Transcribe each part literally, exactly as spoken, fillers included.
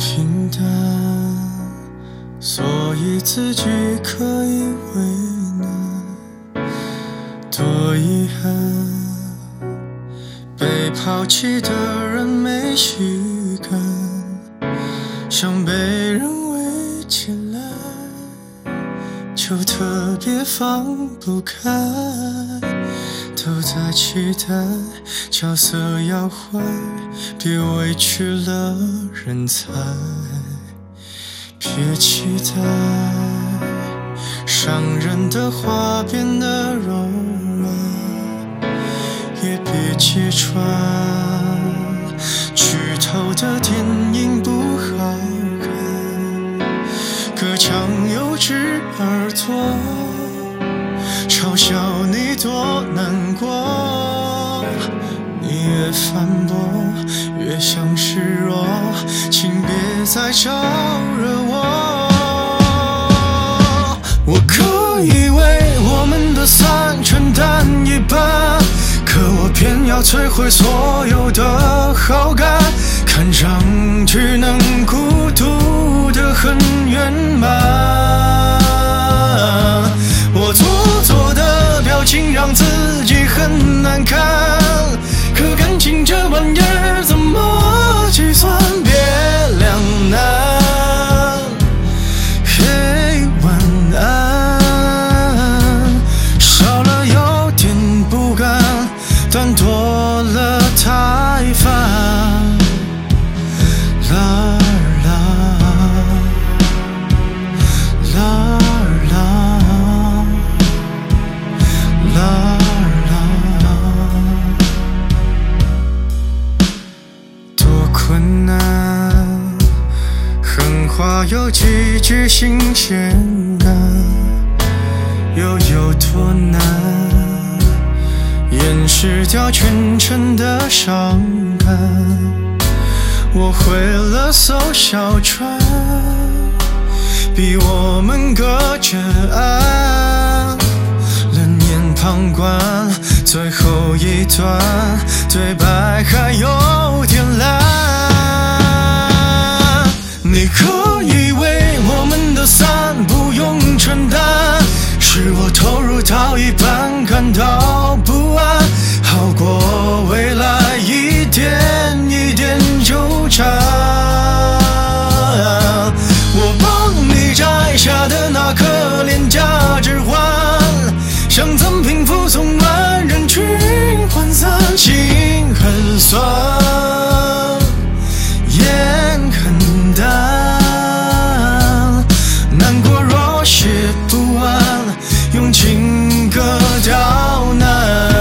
平淡，所以自己可以为难。多遗憾，被抛弃的人没习惯，想被人围起来，就特别放不开。都在期待角色要换，别委屈了人才。别期待伤人的话变得柔软，也别揭穿剧透的电影不好看。隔墙有只耳朵嘲笑你多难过，你越反驳越像示弱，请别再招惹我。我可以为我们的散承担一半，可我偏要摧毁所有的好感，看上去能孤独得很圆满。我做作的表情让自己很难看，可感情这玩意儿怎么计算？别两难，嘿，晚安。少了有点不甘，但多了太烦。啦啦啦啦啦，多困难，狠话有几句新鲜感，又有多难掩饰掉全程的伤感。我毁了艘小船，逼我们隔着岸，冷眼旁观最后一段对白还有点烂。你可以为我们的散不用承担，是我投入到一半感到不安，好过未来一点一点纠缠。我帮你摘下的那颗廉价指环，像赠品附送满人群涣散，心很酸，眼很淡，难过若写不完，用情歌刁难。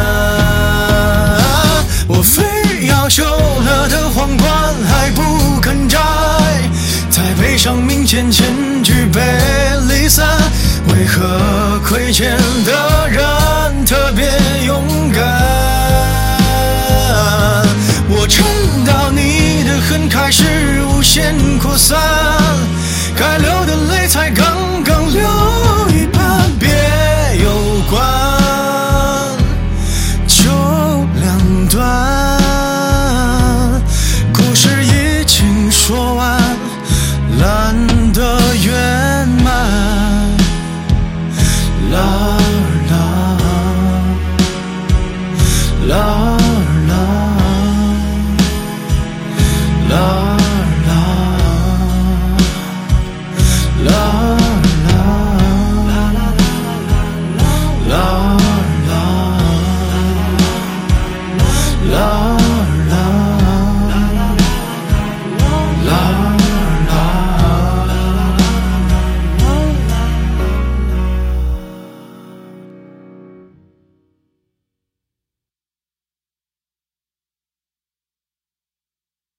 我非要修了的皇冠还不肯摘，在背上明显前举被离散，为何亏欠的人特别勇敢？我撑到你的恨开始无限扩散，该留